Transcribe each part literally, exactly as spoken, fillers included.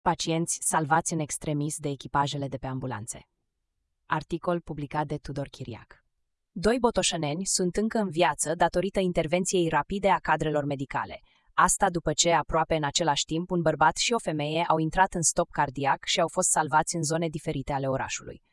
Pacienți salvați în extremis de echipajele de pe ambulanțe. Articol publicat de Tudor Chiriac. Doi botoșăneni sunt încă în viață datorită intervenției rapide a cadrelor medicale. Asta după ce, aproape în același timp, un bărbat și o femeie au intrat în stop cardiac și au fost salvați în zone diferite ale orașului.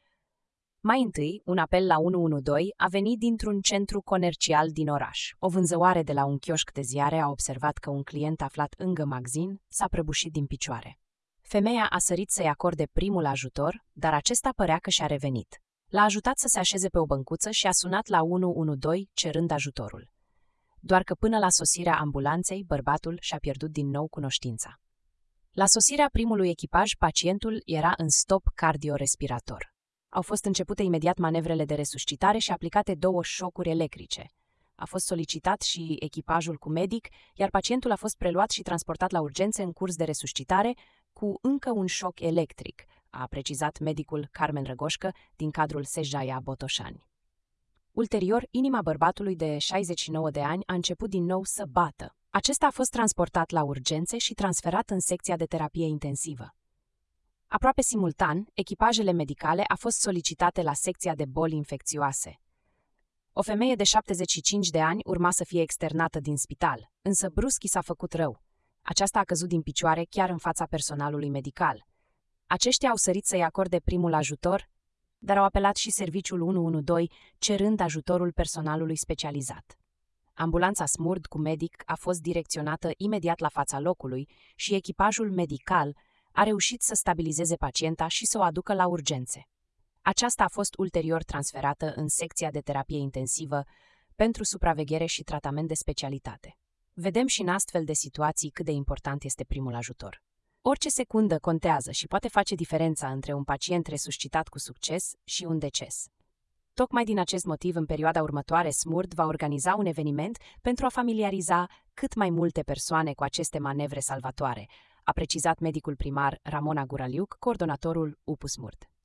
Mai întâi, un apel la unu unu doi a venit dintr-un centru comercial din oraș. O vânzătoare de la un chioșc de ziare a observat că un client aflat lângă magazin s-a prăbușit din picioare. Femeia a sărit să-i acorde primul ajutor, dar acesta părea că și-a revenit. L-a ajutat să se așeze pe o băncuță și a sunat la unu unu doi cerând ajutorul. Doar că până la sosirea ambulanței, bărbatul și-a pierdut din nou cunoștința. La sosirea primului echipaj, pacientul era în stop cardiorespirator. Au fost începute imediat manevrele de resuscitare și aplicate două șocuri electrice. A fost solicitat și echipajul cu medic, iar pacientul a fost preluat și transportat la urgențe în curs de resuscitare cu încă un șoc electric, a precizat medicul Carmen Răgoșcă din cadrul Sejaia Botoșani. Ulterior, inima bărbatului de șaizeci și nouă de ani a început din nou să bată. Acesta a fost transportat la urgențe și transferat în secția de terapie intensivă. Aproape simultan, echipajele medicale a fost solicitate la secția de boli infecțioase. O femeie de șaptezeci și cinci de ani urma să fie externată din spital, însă brusc i s-a făcut rău. Aceasta a căzut din picioare chiar în fața personalului medical. Aceștia au sărit să-i acorde primul ajutor, dar au apelat și serviciul unu unu doi, cerând ajutorul personalului specializat. Ambulanța Smurd cu medic a fost direcționată imediat la fața locului și echipajul medical a reușit să stabilizeze pacienta și să o aducă la urgențe. Aceasta a fost ulterior transferată în secția de terapie intensivă pentru supraveghere și tratament de specialitate. Vedem și în astfel de situații cât de important este primul ajutor. Orice secundă contează și poate face diferența între un pacient resuscitat cu succes și un deces. Tocmai din acest motiv, în perioada următoare, Smurd va organiza un eveniment pentru a familiariza cât mai multe persoane cu aceste manevre salvatoare, a precizat medicul primar Ramona Guraliuc, coordonatorul U P U Smurd.